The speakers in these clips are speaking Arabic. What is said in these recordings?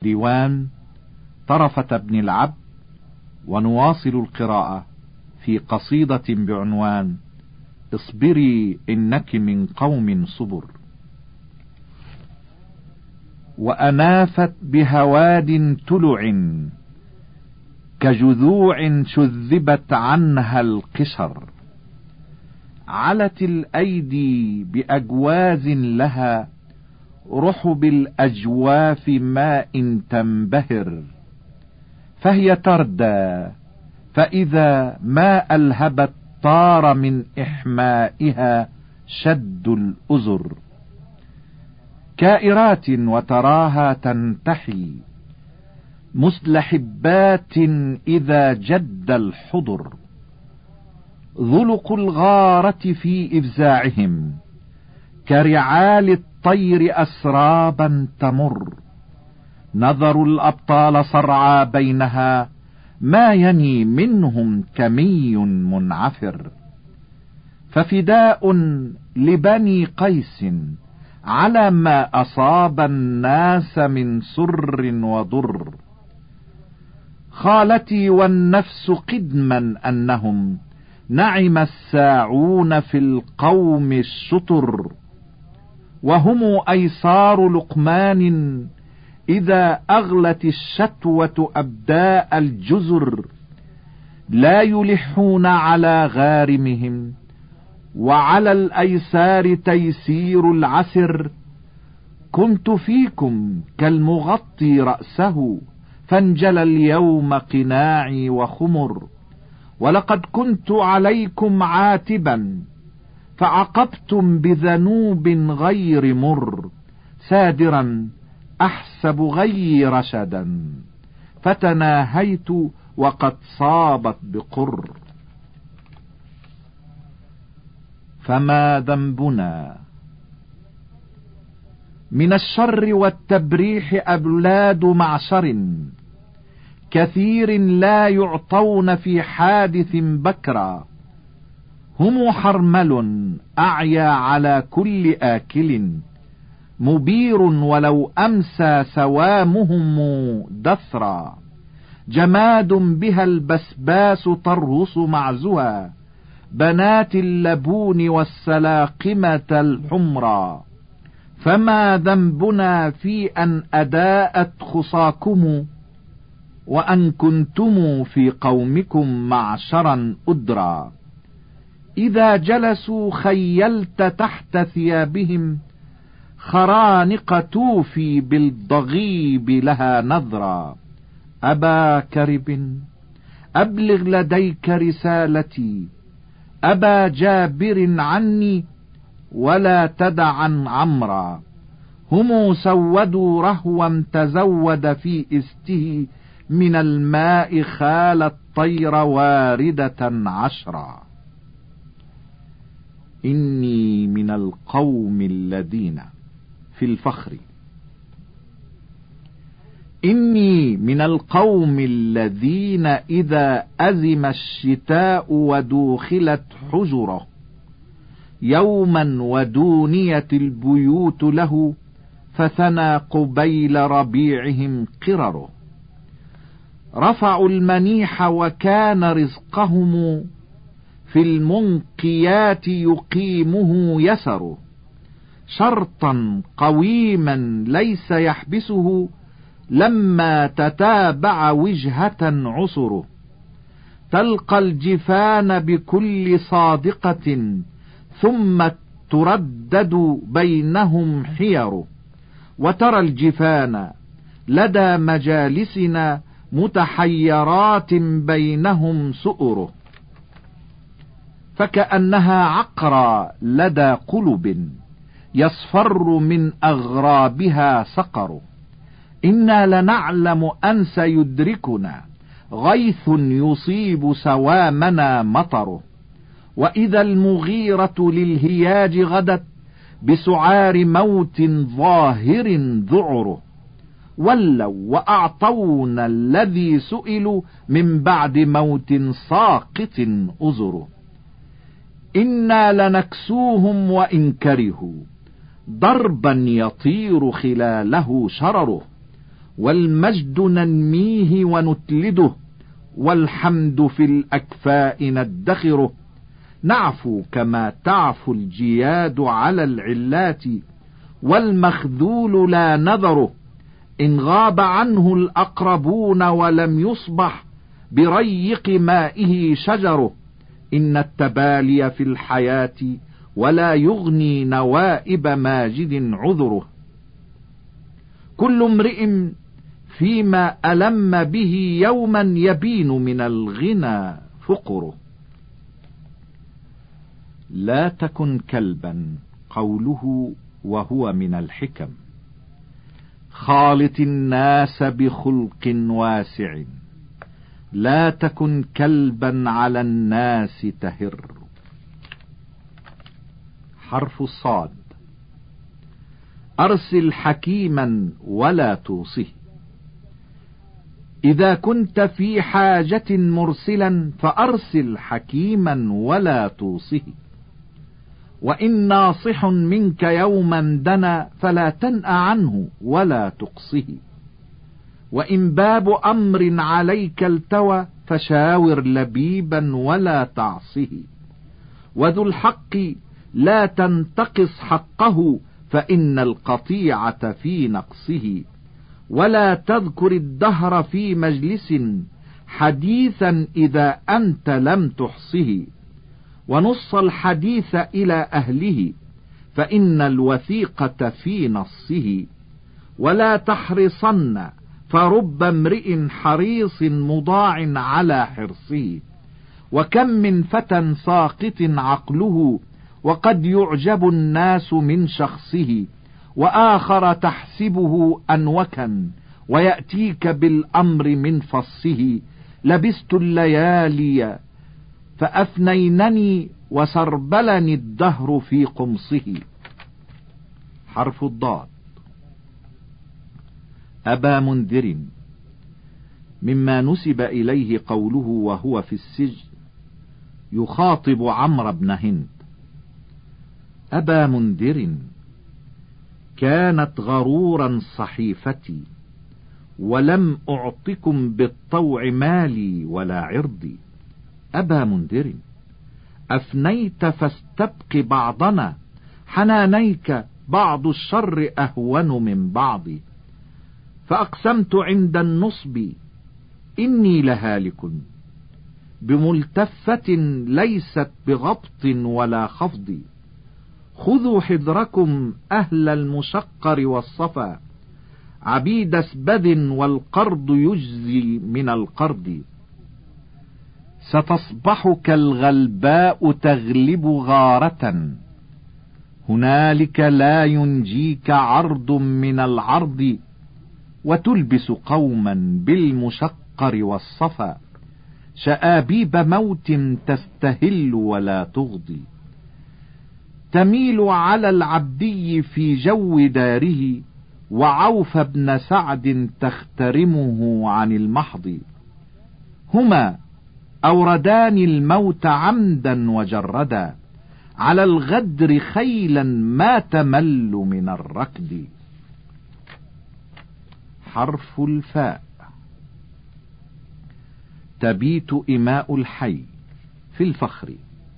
ديوان طرفة بن العبد. ونواصل القراءة في قصيدة بعنوان اصبري إنك من قوم صبر. وأنافت بهواد تلع كجذوع شذبت عنها القشر، علت الأيدي بأجواز لها رحب الأجواف ماء تنبهر، فهي تردى فإذا ما ألهبت طار من إحمائها شد الأزر، كائرات وتراها تنتحي مثل حبات إذا جد الحضر، ذلق الغارة في إفزاعهم كرعال الطير أسرابا تمر، نظروا الأبطال صرعى بينها ما يني منهم كمي منعفر، ففداء لبني قيس على ما أصاب الناس من سر وضر، خالتي والنفس قدما أنهم نعم الساعون في القوم الشطر، وهم أيسار لقمان إذا أغلت الشتوة أبداء الجزر، لا يلحون على غارمهم وعلى الأيسار تيسير العسر، كنت فيكم كالمغطي رأسه فانجلى اليوم قناعي وخمر، ولقد كنت عليكم عاتبا فعقبتم بذنوب غير مر، سادرا أحسب غي رشدا فتناهيت وقد صابت بقر، فما ذنبنا من الشر والتبريح أبلاد معشر كثير لا يعطون في حادث بكرا، هم حرمل أعيا على كل آكل مبير ولو أمسى سوامهم دثرا، جماد بها البسباس ترهص معزها بنات اللبون والسلاقمة الحمرا، فما ذنبنا في أن أداءت خصاكم وأن كنتم في قومكم معشرا أدرا، إذا جلسوا خيلت تحت ثيابهم خرانق توفي بالضغيب لها نظرا، أبا كرب أبلغ لديك رسالتي، أبا جابر عني ولا تدعا عمرا، هم سودوا رهوا تزود في استه من الماء خال الطير واردة عشرا، إني من القوم الذين في الفخر، إني من القوم الذين إذا أزم الشتاء ودوخلت حجره يوما ودونيت البيوت له فثنى قبيل ربيعهم قرره، رفعوا المنيح وكان رزقهم في المنقيات يقيمه يسر، شرطا قويما ليس يحبسه لما تتابع وجهة عسره، تلقى الجفان بكل صادقة ثم تردد بينهم حير، وترى الجفان لدى مجالسنا متحيرات بينهم سؤر، فكأنها عقرى لدى قلب يصفر من أغرابها صقر، إنا لنعلم أن سيدركنا غيث يصيب سوامنا مطر، وإذا المغيرة للهياج غدت بسعار موت ظاهر ذعره، ولوا وأعطونا الذي سئلوا من بعد موت ساقط أزره، إنا لنكسوهم وإن كرهوا ضربا يطير خلاله شرره، والمجد ننميه ونتلده، والحمد في الأكفاء ندخره. نعفو كما تعفو الجياد على العلات، والمخذول لا نذره. إن غاب عنه الأقربون ولم يصبح بريق مائه شجره. إن التبالي في الحياة ولا يغني نوائب ماجد عذره. كل امرئ فيما ألم به يوما يبين من الغنى فقره. لا تكن كلبا قوله وهو من الحكم. خالط الناس بخلق واسع، لا تكن كلبا على الناس تهر. حرف الصاد. أرسل حكيما ولا توصه. إذا كنت في حاجة مرسلا فأرسل حكيما ولا توصه. وإن ناصح منك يوما دنا فلا تنأ عنه ولا تقصه. وإن باب أمر عليك التوى فشاور لبيبا ولا تعصه. وذو الحق لا تنتقص حقه فإن القطيعة في نقصه. ولا تذكر الدهر في مجلس حديثا إذا أنت لم تحصه. ونص الحديث إلى أهله فإن الوثيقة في نصه. ولا تحرصن فرب امرئ حريص مضاع على حرصه. وكم من فتى ساقط عقله وقد يعجب الناس من شخصه. وآخر تحسبه أنوكا ويأتيك بالأمر من فصه. لبست الليالي فأفنينني وسربلني الدهر في قمصه. حرف الضاد. أبا منذر. مما نسب إليه قوله وهو في السجن يخاطب عمرو بن هند. أبا منذر كانت غرورا صحيفتي، ولم أعطكم بالطوع مالي ولا عرضي. أبا منذر أفنيت فاستبق بعضنا، حنانيك بعض الشر أهون من بعض. فأقسمت عند النصب إني لهالك، بملتفة ليست بغبط ولا خفض. خذوا حذركم أهل المشقر والصفا، عبيد اسبد والقرض يجزي من القرض. ستصبح كالغلباء تغلب غارة، هنالك لا ينجيك عرض من العرض. وتلبس قوما بالمشقر والصفا، شآبيب موت تستهل ولا تغضي. تميل على العبدي في جو داره، وعوف بن سعد تخترمه عن المحض. هما أوردان الموت عمدا وجردا، على الغدر خيلا ما تمل من الركد. حرف الفاء. تبيت إماء الحي في الفخر.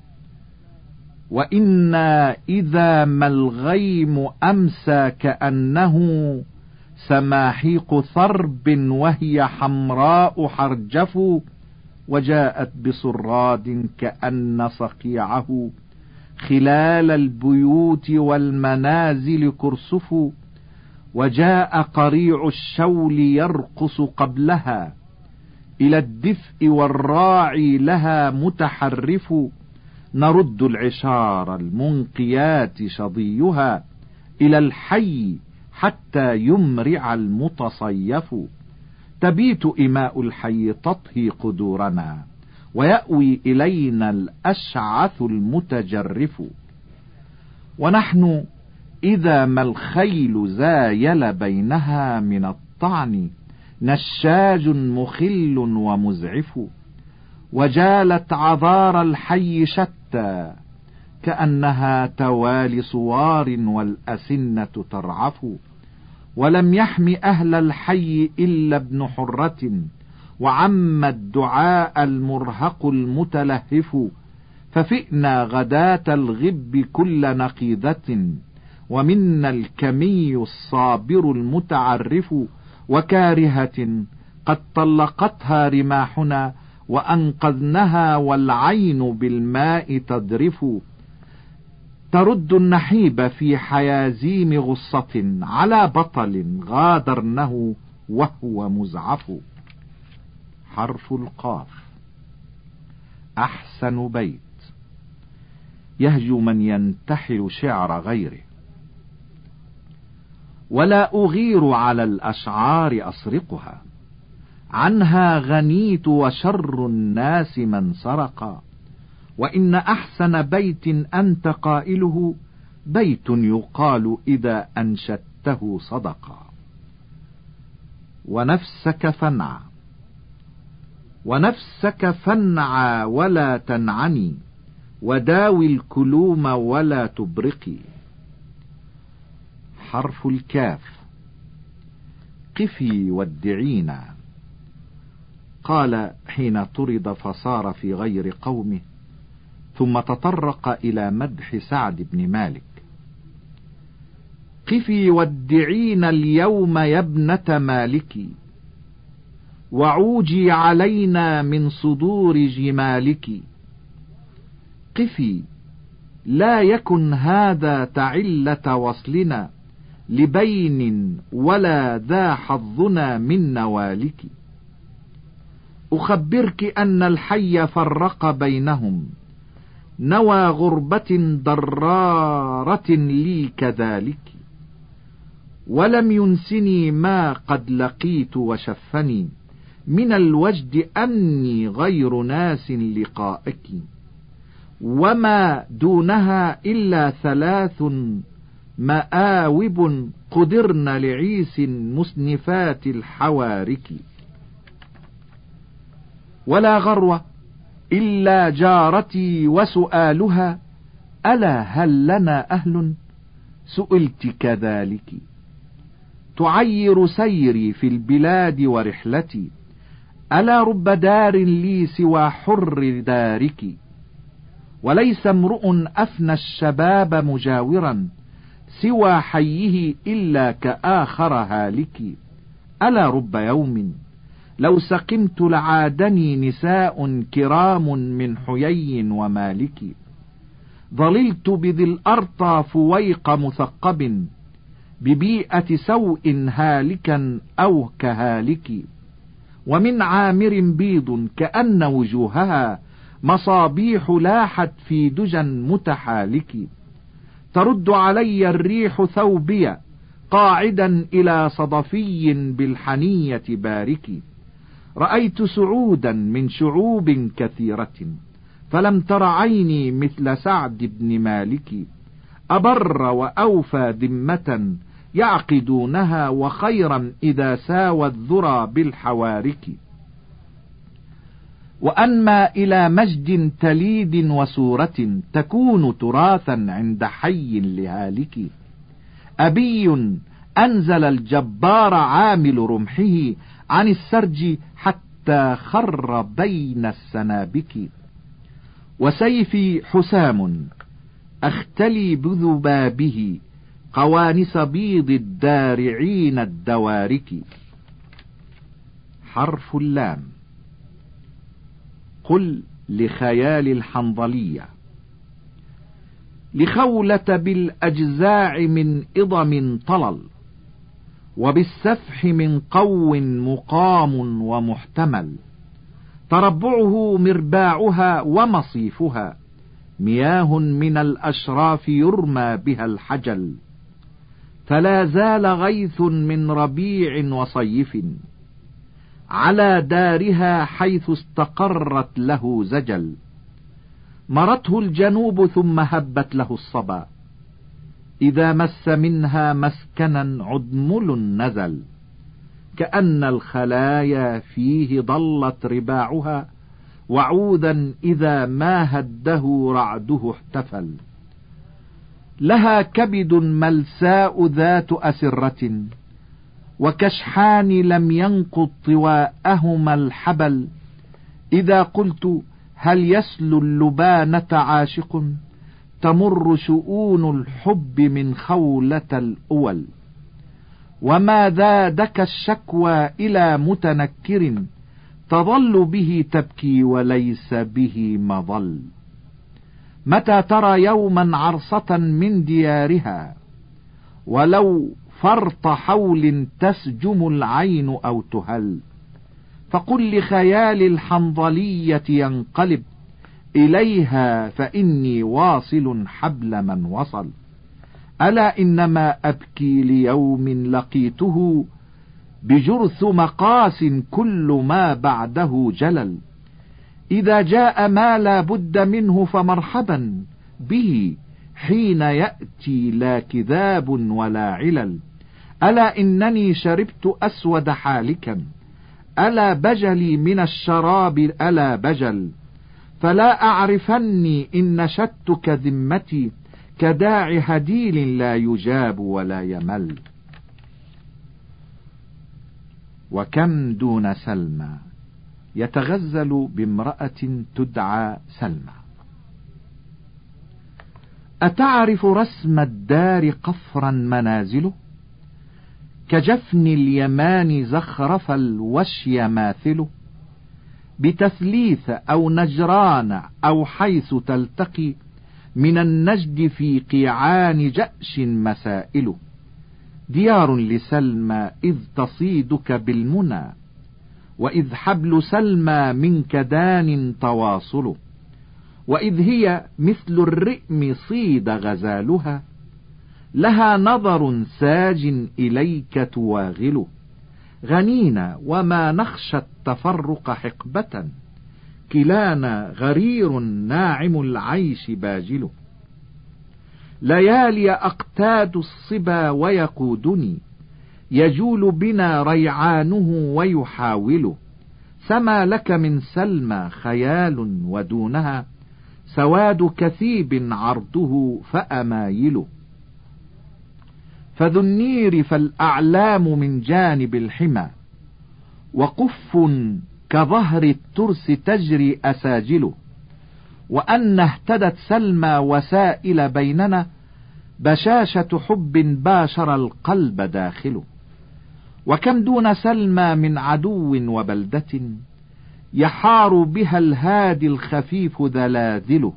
وإنا إذا ما الغيم أمسى كأنه سماحيق ثرب وهي حمراء حرجف. وجاءت بصراد كأن صقيعه خلال البيوت والمنازل كرسف. وجاء قريع الشول يرقص قبلها، إلى الدفء والراعي لها متحرف. نرد العشار المنقيات شظيها، إلى الحي حتى يمرع المتصيف. تبيت إماء الحي تطهي قدورنا، ويأوي إلينا الأشعث المتجرف. ونحن إذا ما الخيل زايل بينها من الطعن نشاج مخل ومزعف. وجالت عذار الحي شتى كأنها توالي صوار والأسنة ترعف. ولم يحم أهل الحي إلا ابن حرة، وعم الدعاء المرهق المتلهف، ففئنا غداة الغب كل نقيضة، ومنا الكمي الصابر المتعرف، وكارهة قد طلقتها رماحنا، وأنقذنها والعين بالماء تذرف، ترد النحيب في حيازيم غصة، على بطل غادرنه وهو مزعف. حرف القاف. أحسن بيت يهجو من ينتحل شعر غيره. ولا أغير على الأشعار أسرقها، عنها غنيت وشر الناس من سرقا، وإن أحسن بيت أنت قائله، بيت يقال إذا أنشدته صدقا. ونفسك فانعى، ونفسك فانعى ولا تنعني، وداوي الكلوم ولا تبرقي. حرف الكاف. قفي وادعينا، قال حين طرد فصار في غير قومه، ثم تطرق إلى مدح سعد بن مالك. قفي وادعينا اليوم يا ابنة مالك، وعوجي علينا من صدور جمالك. قفي لا يكن هذا تعلة وصلنا، لبين ولا ذا حظنا من نوالك. أخبرك أن الحي فرق بينهم، نوى غربة ضرارة لي كذلك، ولم ينسني ما قد لقيت وشفني، من الوجد أني غير ناس لقائك. وما دونها إلا 3 مآوب، قدرن لعيس مسنفات الحوارك. ولا غروة إلا جارتي وسؤالها، ألا هل لنا أهل؟ سئلت كذلك. تعير سيري في البلاد ورحلتي، ألا رب دار لي سوى حر دارك. وليس امرؤ أفنى الشباب مجاورا، سوى حيه إلا كآخر هالك. ألا رب يوم لو سقمت لعادني نساء كرام من حيي ومالك. ظللت بذي الأرطى فويق مثقب، ببيئة سوء هالكا أو كهالك. ومن عامر بيض كأن وجوهها مصابيح لاحت في دجى متحالك. ترد علي الريح ثوبي قاعدا إلى صدفي بالحنية بارك. رأيت سعودا من شعوب كثيرة، فلم تر عيني مثل سعد بن مالك. أبر وأوفى ذمة يعقدونها، وخيرا إذا ساوى الذرى بالحوارك. وأنما إلى مجد تليد وسورة، تكون تراثا عند حي لهالك. أبي أنزل الجبار عامل رمحه عن السرج حتى خر بين السنابك. وسيفي حسام أختلي بذبابه، قوانس بيض الدارعين الدوارك. حرف اللام. قل لخيال الحنظلية، لخولة بالأجزاع من إضم طلل، وبالسفح من قو مقام ومحتمل. تربعه مرباعها ومصيفها، مياه من الأشراف يرمى بها الحجل. فلا زال غيث من ربيع وصيف، على دارها حيث استقرت له زجل. مرته الجنوب ثم هبت له الصبا، إذا مس منها مسكنا عدمل نزل. كأن الخلايا فيه ضلت رباعها، وعودا إذا ما هده رعده احتفل. لها كبد ملساء ذات أسرة، وكشحان لم ينقض طواءهما الحبل. إذا قلت هل يسلو اللبانة عاشق، تمر شؤون الحب من خولة الأول. وما زادك الشكوى إلى متنكر، تظل به تبكي وليس به مظل. متى ترى يوما عرصة من ديارها، ولو فرط حول تسجم العين أو تهل. فقل لخيال الحنظلية ينقلب إليها، فإني واصل حبل من وصل. ألا إنما أبكي ليوم لقيته، بجرث مقاس كل ما بعده جلل. إذا جاء ما لا بد منه فمرحبا به، حين يأتي لا كذاب ولا علل. ألا إنني شربت أسود حالكا، ألا بجلي من الشراب ألا بجل. فلا أعرفني إن نشدتك ذمتي، كداع هديل لا يجاب ولا يمل. وكم دون سلمى يتغزل بامرأة تدعى سلمى. أتعرف رسم الدار قفرا منازله، كجفن اليمان زخرف الوشي ماثله. بتثليث أو نجران أو حيث تلتقي، من النجد في قيعان جأش مسائل. ديار لسلمى إذ تصيدك بالمنى، وإذ حبل سلمى منك دان تواصل. وإذ هي مثل الرئم صيد غزالها، لها نظر ساج إليك تواغل. غنينا وما نخشى التفرق حقبة، كلانا غرير ناعم العيش باجل. ليالي أقتاد الصبا ويقودني، يجول بنا ريعانه ويحاول. سما لك من سلمى خيال ودونها، سواد كثيب عرضه فأمايل. فذو النير فالأعلام من جانب الحمى، وقف كظهر الترس تجري أساجل. وأن اهتدت سلمى وسائل بيننا، بشاشة حب باشر القلب داخل. وكم دون سلمى من عدو وبلدة، يحار بها الهادي الخفيف ذلاذل.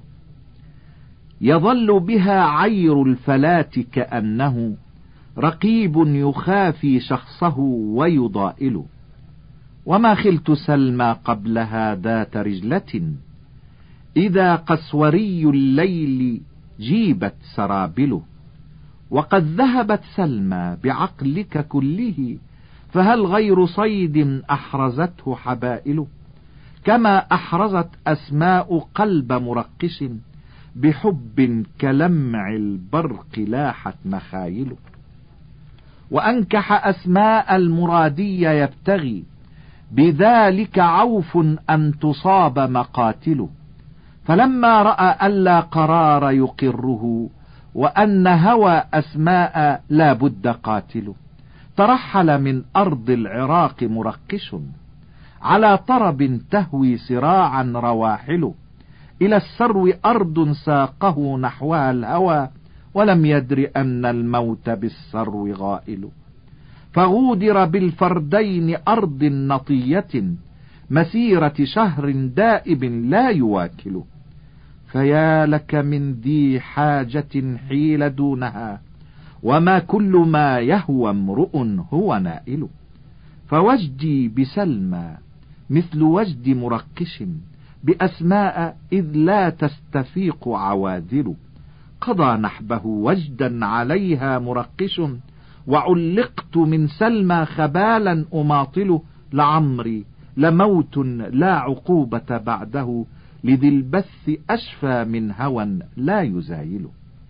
يظل بها عير الفلاة كأنه رقيب يخافي شخصه ويضائل. وما خلت سلمى قبلها ذات رجلة، إذا قسوري الليل جيبت سرابل. وقد ذهبت سلمى بعقلك كله، فهل غير صيد أحرزته حبائل. كما أحرزت أسماء قلب مرقش، بحب كلمع البرق لاحت مخايل. وأنكح أسماء المرادي يبتغي، بذلك عوف أن تصاب مقاتل. فلما رأى ألا قرار يقره، وأن هوى أسماء لا بد قاتل، ترحل من أرض العراق مرقش، على طرب تهوي سراعا رواحل. إلى السرو أرض ساقه نحوها الهوى، ولم يدر أن الموت بالسرو غائل. فغودر بالفردين أرض نطية، مسيرة شهر دائب لا يواكل. فيا لك من ذي حاجة حيل دونها، وما كل ما يهوى امرؤ هو نائل. فوجدي بسلمى مثل وجد مرقش، بأسماء إذ لا تستفيق عواذل. قضى نحبه وجدا عليها مرقش، وعلقت من سلمى خبالا أماطل. لعمري لموت لا عقوبة بعده، لذي البث أشفى من هوى لا يزايل.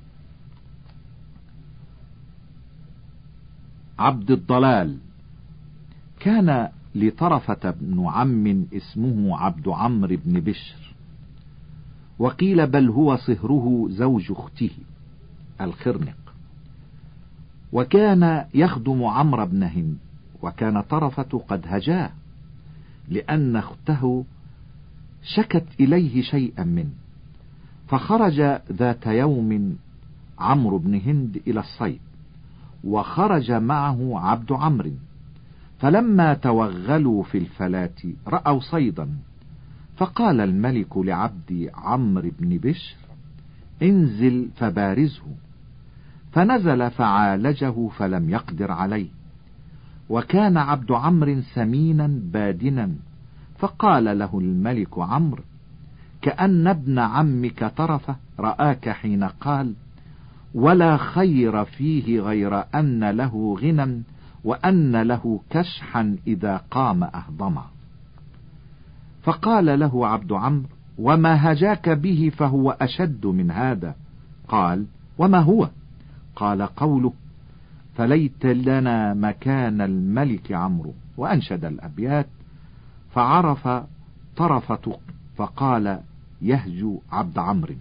عبد الضلال. كان لطرفة بن عم اسمه عبد عمرو بن بشر، وقيل بل هو صهره زوج اخته الخرنق. وكان يخدم عمرو بن هند وكان طرفة قد هجاه لأن أخته شكت إليه شيئا منه. فخرج ذات يوم عمرو بن هند إلى الصيد، وخرج معه عبد عمرو، فلما توغلوا في الفلاة رأوا صيدا، فقال الملك لعبد عمرو بن بشر: انزل فبارزه. فنزل فعالجه فلم يقدر عليه، وكان عبد عمرو سمينا بادنا. فقال له الملك عمرو: كأن ابن عمك طرفة رآك حين قال: ولا خير فيه غير أن له غنى وأن له كشحا إذا قام أهضما. فقال له عبد عمرو: وما هجاك به فهو أشد من هذا. قال: وما هو؟ قال: قوله: فليت لنا مكان الملك عمرو. وأنشد الأبيات. فعرف طرفة فقال: يهجو عبد عمرو.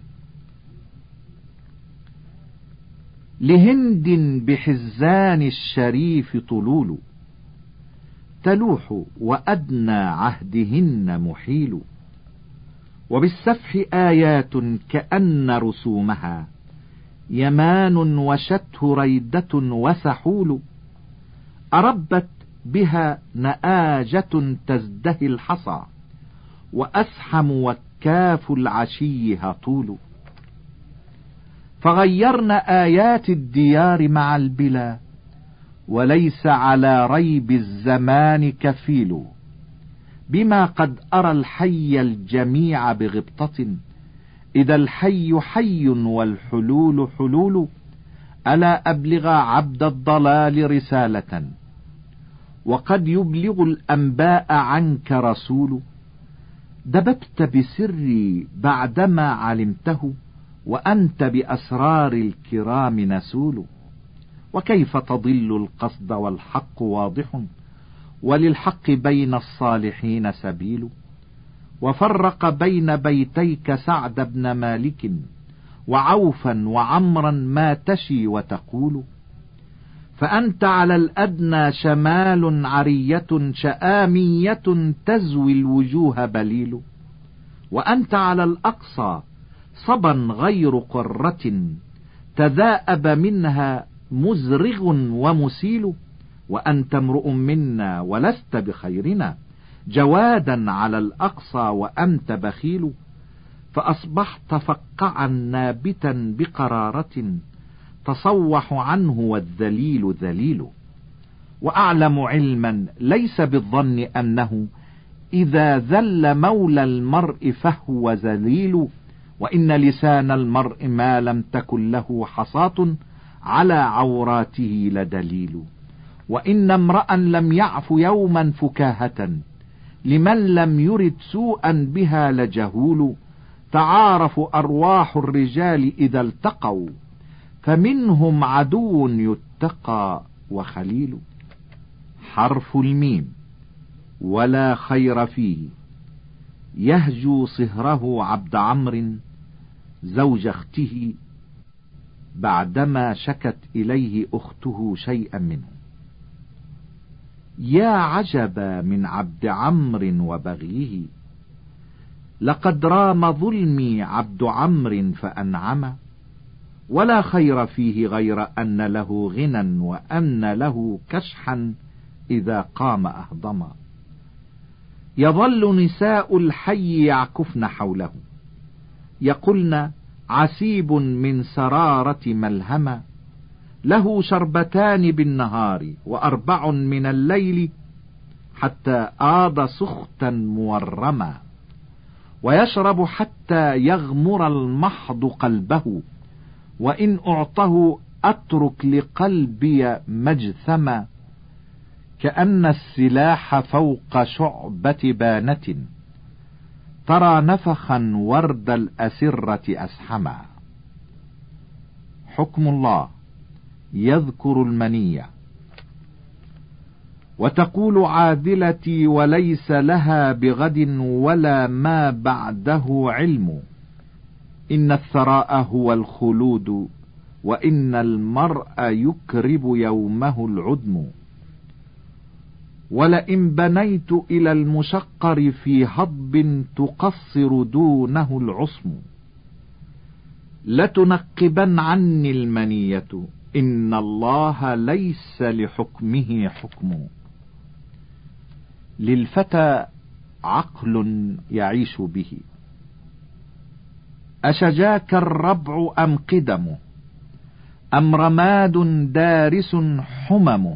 لهند بحزان الشريف طلول، تلوح وأدنى عهدهن محيل، وبالسفح آيات كأن رسومها يمان وشته ريدة وسحول، أربت بها نآجة تزدهي الحصى، وأسحم وكاف العشي هطول. فغيرنا آيات الديار مع البلا، وليس على ريب الزمان كفيل، بما قد أرى الحي الجميع بغبطة، إذا الحي حي والحلول حلول. ألا أبلغ عبد الضلال رسالة، وقد يبلغ الأنباء عنك رسول. دببت بسري بعدما علمته، وأنت بأسرار الكرام نسول. وكيف تضل القصد والحق واضح، وللحق بين الصالحين سبيل. وفرق بين بيتيك سعد بن مالك، وعوفا وعمرا ما تشي وتقول. فأنت على الأدنى شمال عرية شآمية تزوي الوجوه بليل، وأنت على الأقصى صبا غير قرة تذاءب منها مزرغ ومسيل. وأنت امرؤ منا ولست بخيرنا، جوادا على الأقصى وأنت بخيل. فأصبحت فقعا نابتا بقرارة، تصوح عنه والذليل ذليل. وأعلم علما ليس بالظن أنه إذا ذل مولى المرء فهو ذليل. وإن لسان المرء ما لم تكن له حصاة على عوراته لدليل. وإن امرأ لم يعف يوما فكاهة، لمن لم يرد سوءا بها لجهول. تعارف أرواح الرجال إذا التقوا، فمنهم عدو يتقى وخليل. حرف الميم. ولا خير فيه، يهجو صهره عبد عمرو زوج اخته، بعدما شكت إليه أخته شيئا منه. يا عجبا من عبد عمرو وبغيه، لقد رام ظلمي عبد عمرو فأنعم. ولا خير فيه غير أن له غنى وأن له كشحا إذا قام أهضما. يظل نساء الحي يعكفن حوله، يقولن عسيب من سرارة ملهمة، له شربتان بالنهار وأربع من الليل، حتى آض سختا مورما. ويشرب حتى يغمر المحض قلبه، وإن أعطه أترك لقلبي مجثما. كأن السلاح فوق شعبة بانة، ترى نفخا ورد الأسرة أسحما. حكم الله. يذكر المنية. وتقول عاذلتي وليس لها بغد ولا ما بعده علم، إن الثراء هو الخلود وإن المرء يكرب يومه العدم. ولئن بنيت إلى المشقر في هضب تقصر دونه العصم، لتنقبن عني المنية إن الله ليس لحكمه حكم. للفتى عقل يعيش به، أشجاك الربع أم قدم، أم رماد دارس حمم،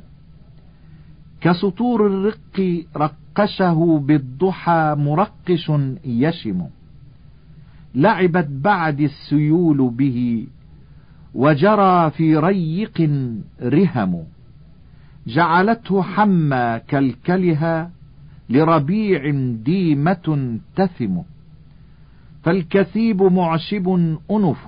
كسطور الرق رقشه بالضحى مرقش يشم، لعبت بعد السيول به وجرى في ريق رهم، جعلته حمى كالكلها لربيع ديمة تثم، فالكثيب معشب أنف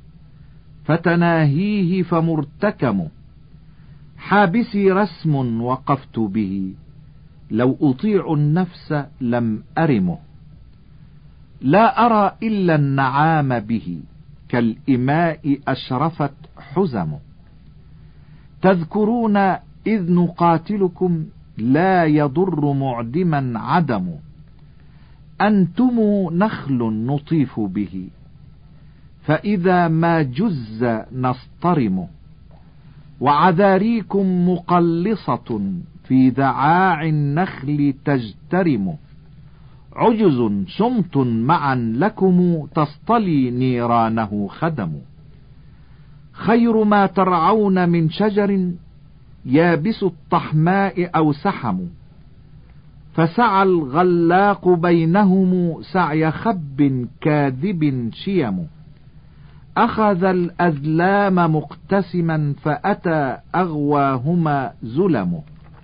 فتناهيه فمرتكم، حابسي رسم وقفت به لو أطيع النفس لم أرمه، لا أرى إلا النعام به كالإماء أشرفت حزمه، تذكرون إذ نقاتلكم لا يضر معدما عدم، أنتم نخل نطيف به فإذا ما جز نصطرم، وعذاريكم مقلصة في ذعاع النخل تجترم، عجز صمت معا لكم تصطلي نيرانه خدم، خير ما ترعون من شجر يابس الطحماء أو سحم، فسعى الغلاق بينهم سعي خب كاذب شيم، أخذ الأذلام مقتسما فأتى أغواهما زلم،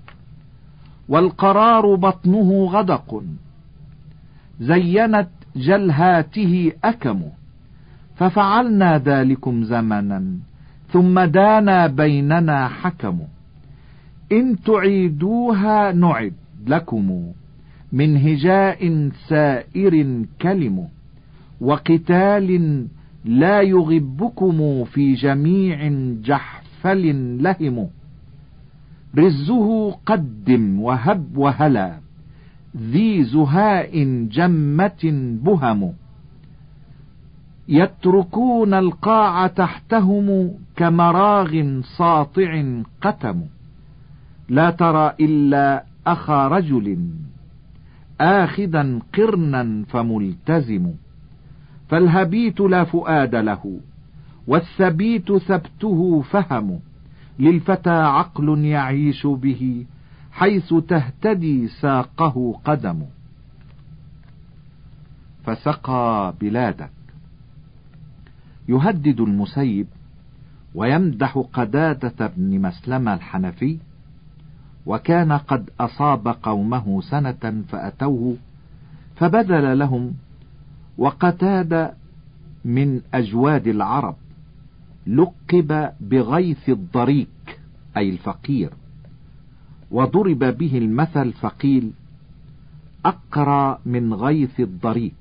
والقرار بطنه غدق زينت جلهاته أكم، ففعلنا ذلكم زمنا ثم دانا بيننا حكم، إن تعيدوها نعد لكم من هجاء سائر كلم، وقتال لا يغبكم في جميع جحفل لهم، رزه قدم وهب وهلا ذي زهاء جمة بهم، يتركون القاع تحتهم كمراغ ساطع قتم، لا ترى إلا أخا رجل آخذا قرنا فملتزم، فالهبيت لا فؤاد له والثبيت ثبته فهم، للفتى عقل يعيش به حيث تهتدي ساقه قدم، فسقى بلادك. يهدد المسيب ويمدح قدادة بن مسلمة الحنفي، وكان قد أصاب قومه سنة فأتوه فبذل لهم، وقتاد من أجواد العرب لقب بغيث الضريك أي الفقير، وضرب به المثل فقيل أقرى من غيث الضريك.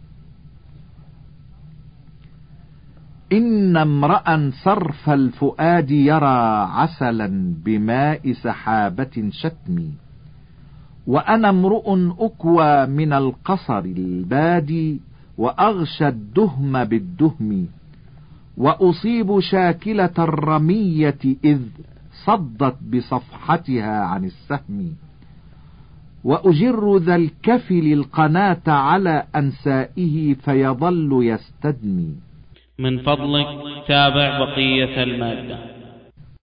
إن امرأ صرف الفؤاد يرى عسلا بماء سحابة شتمي، وأنا امرؤ أكوى من القصر البادي وأغشى الدهم بالدهم، وأصيب شاكلة الرمية إذ صدت بصفحتها عن السهم، وأجر ذا الكفل القناة على أنسائه فيظل يستدمي. من فضلك تابع بقية المادة.